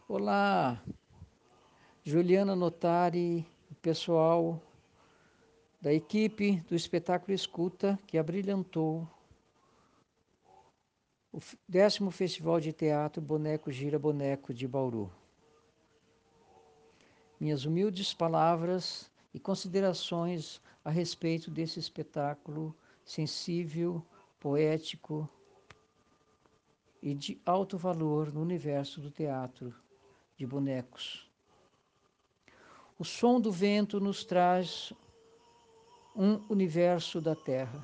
Olá, Juliana Notari, o pessoal da equipe do espetáculo Escuta, que abrilhantou o 10º Festival de Teatro Boneco Gira Boneco de Bauru. Minhas humildes palavras e considerações a respeito desse espetáculo sensível, poético e de alto valor no universo do teatro de bonecos. O som do vento nos traz um universo da terra.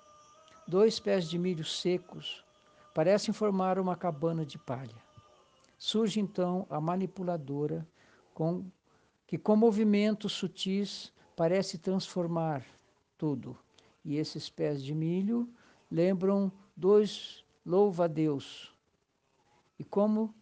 2 pés de milho secos parecem formar uma cabana de palha. Surge então a manipuladora, que com movimentos sutis parece transformar tudo. E esses pés de milho lembram 2 louva-a-Deus. E como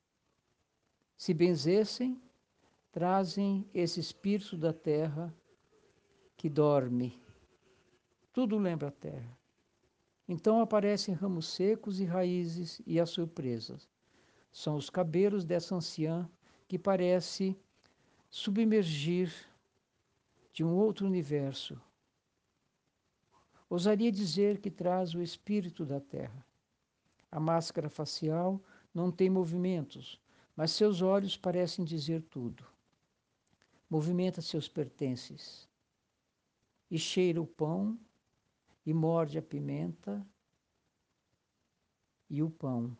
se benzessem, trazem esse espírito da terra que dorme. Tudo lembra a terra. Então aparecem ramos secos e raízes e as surpresas. São os cabelos dessa anciã que parece submergir de um outro universo. Ousaria dizer que traz o espírito da terra. A máscara facial não tem movimentos, mas seus olhos parecem dizer tudo. Movimenta seus pertences. E cheira o pão, e morde a pimenta e o pão.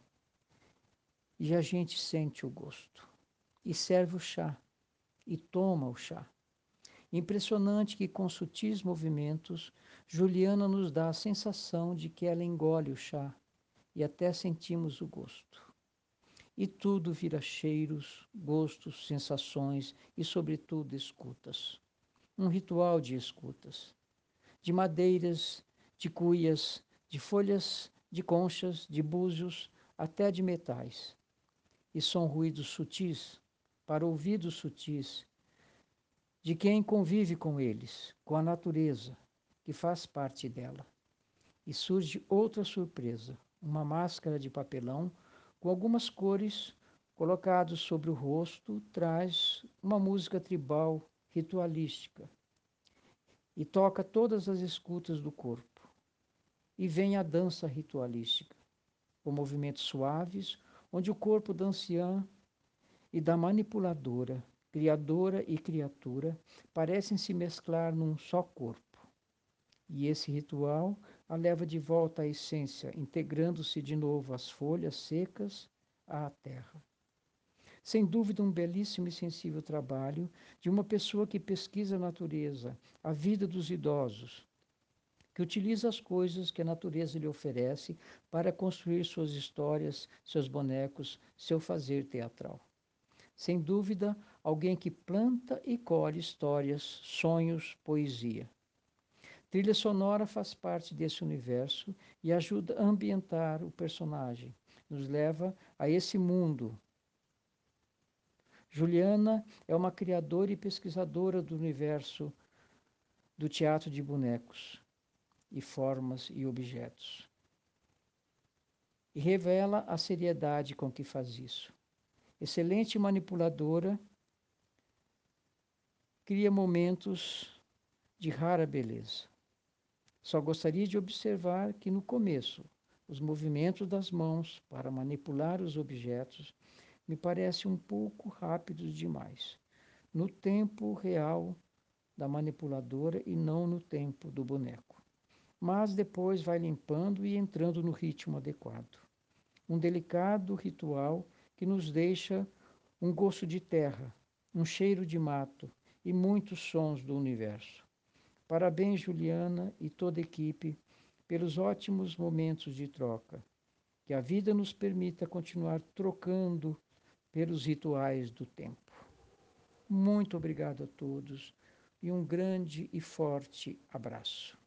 E a gente sente o gosto. E serve o chá, e toma o chá. Impressionante que, com sutis movimentos, Juliana nos dá a sensação de que ela engole o chá, e até sentimos o gosto. E tudo vira cheiros, gostos, sensações e, sobretudo, escutas. Um ritual de escutas. De madeiras, de cuias, de folhas, de conchas, de búzios, até de metais. E são ruídos sutis, para ouvidos sutis, de quem convive com eles, com a natureza, que faz parte dela. E surge outra surpresa, uma máscara de papelão com algumas cores colocadas sobre o rosto, traz uma música tribal ritualística e toca todas as escutas do corpo. E vem a dança ritualística, com movimentos suaves, onde o corpo da anciã e da manipuladora, criadora e criatura, parecem se mesclar num só corpo. E esse ritual a leva de volta à essência, integrando-se de novo às folhas secas à terra. Sem dúvida, um belíssimo e sensível trabalho de uma pessoa que pesquisa a natureza, a vida dos idosos, que utiliza as coisas que a natureza lhe oferece para construir suas histórias, seus bonecos, seu fazer teatral. Sem dúvida, alguém que planta e colhe histórias, sonhos, poesia. Trilha sonora faz parte desse universo e ajuda a ambientar o personagem, nos leva a esse mundo. Juliana é uma criadora e pesquisadora do universo do teatro de bonecos e formas e objetos. E revela a seriedade com que faz isso. Excelente manipuladora, cria momentos de rara beleza. Só gostaria de observar que, no começo, os movimentos das mãos para manipular os objetos me parecem um pouco rápidos demais, no tempo real da manipuladora e não no tempo do boneco. Mas depois vai limpando e entrando no ritmo adequado. Um delicado ritual que nos deixa um gosto de terra, um cheiro de mato e muitos sons do universo. Parabéns, Juliana e toda a equipe, pelos ótimos momentos de troca. Que a vida nos permita continuar trocando pelos rituais do tempo. Muito obrigado a todos e um grande e forte abraço.